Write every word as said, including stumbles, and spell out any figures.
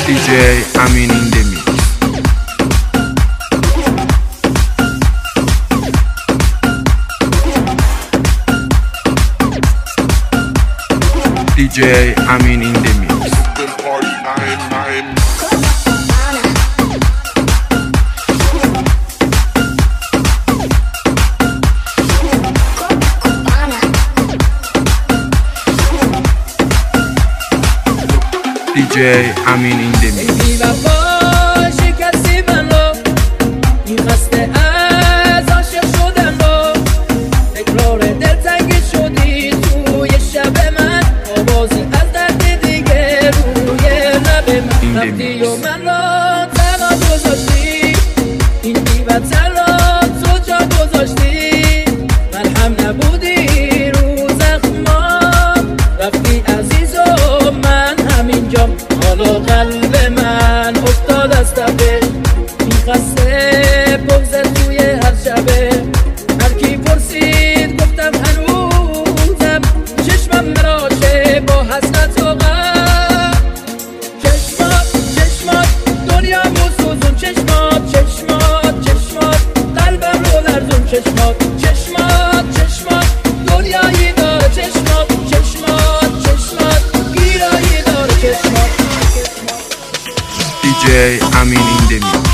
دی جی امین in the mix. دی جی امین in the mix. دی جی امین in the mix. بی وفا شکستی منو، این خسته از عاشق شدن رو، تکرار دلتنگی شدی توی شب من، آوازی از درد دیگه روی لب من رفتی و من را تنها گذاشتی، این بی‌وطن را تو جا گذاشتی، مرهم نبودی رو زخمام، رفتی عزیز و من همینجام، حالا قلب من افتاد از تپه، این خسته بغضت توی هر شبه، هر کی پرسید گفتم هنوزم، چشمم مراشه با حسرت و غم، چشمات چشمات دنیا موسوزون، چشمات چشمات چشمات قلبم رو لرزون، چشمات چشمات چشمات دنیایی داره، چشمات چشمات چشمات گیرایی داره، چشمات دی جی امین in the mix.